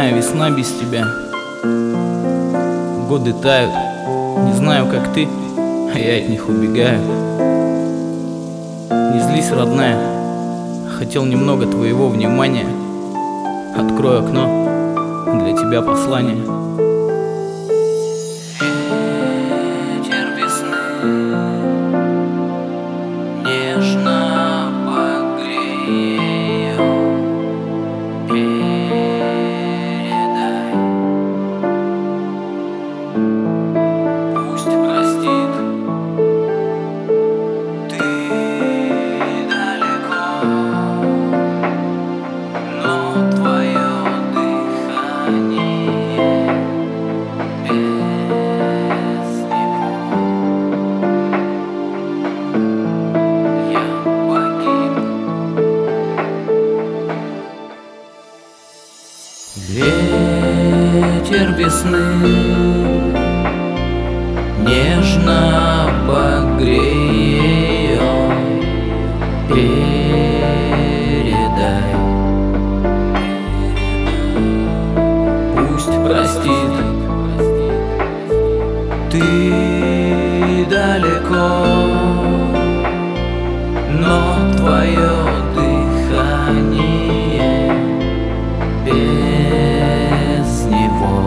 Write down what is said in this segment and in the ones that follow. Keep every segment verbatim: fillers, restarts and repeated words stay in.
моя весна без тебя. Годы тают, не знаю, как ты, а я от них убегаю. Не злись, родная, хотел немного твоего внимания. Открою окно, для тебя послание. Ветер весны нежно погреет, передай, пусть простит, ты далеко, но твое дыхание без него я погиб. Ветер весны нежно погреет, передай, пусть простит, ты далеко, но твое дыхание без него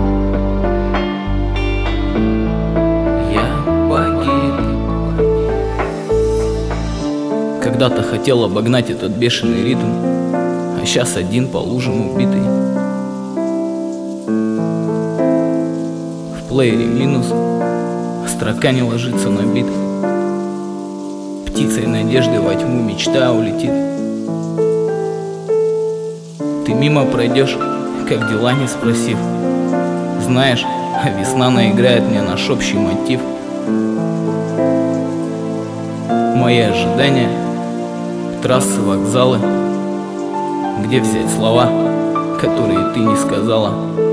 я погиб. Когда-то хотел обогнать этот бешеный ритм, а сейчас один по лужам убитый. В плеере минус, строка не ложится на бит. Птицей надежды во тьму мечта улетит. Ты мимо пройдешь, как дела не спросив. Знаешь, а весна наиграет мне наш общий мотив. Мои ожидания, трассы, вокзалы. Где взять слова, которые ты не сказала?